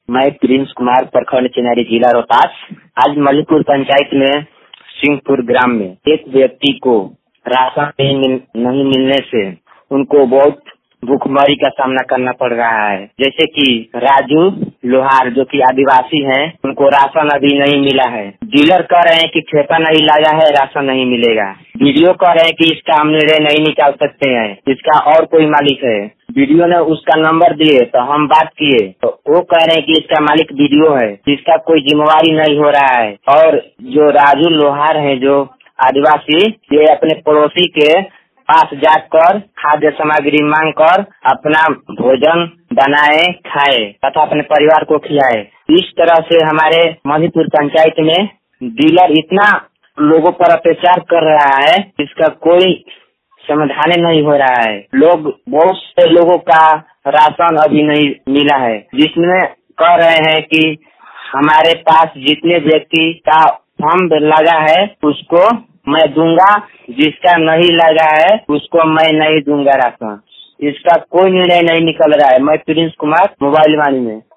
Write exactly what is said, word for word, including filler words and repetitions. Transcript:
मैं प्रिंस कुमार, प्रखंड चिनारी, जिला रोहतास। आज मलिकपुर पंचायत में सिंहपुर ग्राम में एक व्यक्ति को राशन नहीं, मिल, नहीं मिलने से उनको बहुत भूखमरी का सामना करना पड़ रहा है। जैसे कि राजू लोहार जो कि आदिवासी हैं, उनको राशन अभी नहीं मिला है। डीलर कह रहे हैं कि ठेका नहीं लगा है, राशन नहीं मिलेगा। वीडियो कह रहे हैं कि इसका हम निर्णय नहीं निकाल सकते हैं, इसका और कोई मालिक है। वीडियो ने उसका नंबर दिए तो हम बात किए तो वो कह रहे हैं कि इसका मालिक वीडियो है, इसका कोई जिम्मेवारी नहीं हो रहा है। और जो राजू लोहार है जो आदिवासी, ये अपने पड़ोसी के पास जाकर खाद्य सामग्री मांग कर अपना भोजन बनाए, खाए तथा अपने परिवार को खिलाए। इस तरह से हमारे मणिपुर पंचायत में डीलर इतना लोगों पर अत्याचार कर रहा है, इसका कोई समाधान नहीं हो रहा है। लोग बहुत से लोगों का राशन अभी नहीं मिला है, जिसमें कह रहे हैं कि हमारे पास जितने व्यक्ति का फॉर्म लगा है उसको मैं दूंगा, जिसका नहीं लगा है उसको मैं नहीं दूंगा राशन। इसका कोई निर्णय नहीं निकल रहा है। मैं प्रिंस कुमार, मोबाइल वाणी में।